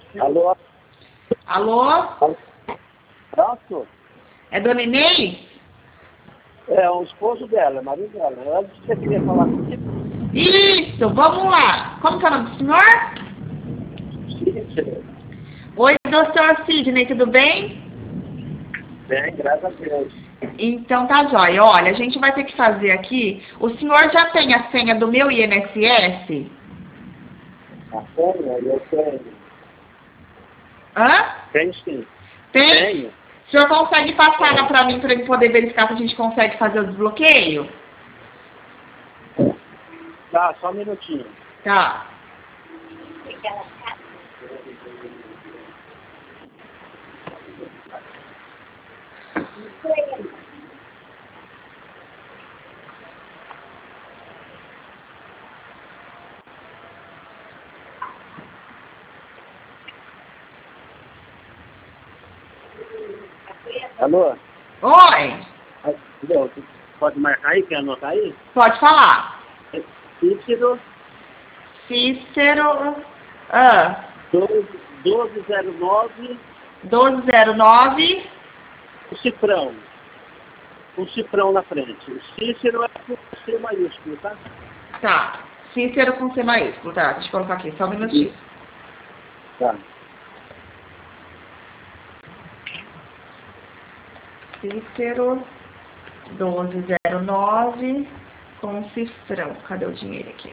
Alô? Alô? Pronto? É Dona Inês? É o esposo dela, marido dela. Antes você queria falar comigo? Isso, vamos lá. Como que é o nome do senhor? Sim, Oi, doutor Sidney, tudo bem? bem, graças a Deus. Então tá jóia. Olha, a gente vai ter que fazer aqui. O senhor já tem a senha do meu INSS? A senha, eu tenho. Hã? Tenho sim. Tem? Tenho. O senhor consegue passar ela pra mim para ele poder verificar se a gente consegue fazer o desbloqueio? Tá, só um minutinho. Tá. Alô? Oi, Você pode marcar aí? Quer anotar aí? pode falar. É Cícero Cícero 1209, 1209. o cifrão. Um cifrão na frente. O Cícero é com C maiúsculo, tá? Tá. Cícero com C maiúsculo, tá? Deixa eu colocar aqui, só um minutinho. Tá. Cícero 1209 com cifrão. Cadê o dinheiro aqui?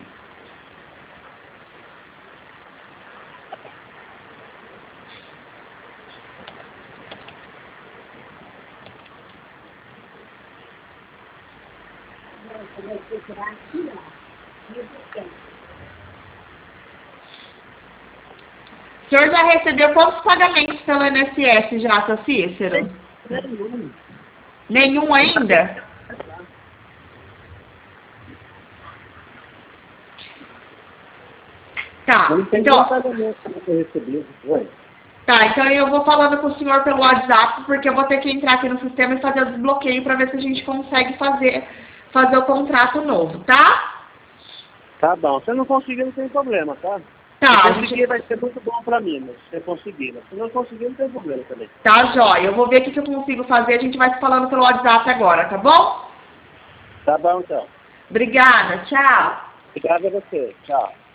O senhor já recebeu quantos pagamentos pelo INSS já, seu Cícero? Nenhum. Nenhum ainda? Tá, Não tem então, pagamento que eu recebi. Oi. tá, então eu vou falando com o senhor pelo WhatsApp, porque eu vou ter que entrar aqui no sistema e fazer o desbloqueio para ver se a gente consegue fazer o contrato novo, tá? Tá bom. Se eu não conseguir, não tem problema, tá? Tá, Se a conseguir, gente... vai ser muito bom pra mim, mas se você conseguir. Mas se não conseguir, não tem problema também. Tá, jóia. Eu vou ver o que eu consigo fazer, a gente vai se falando pelo WhatsApp agora, tá bom? Tá bom, então. Obrigada, tchau. Obrigado a você. Tchau.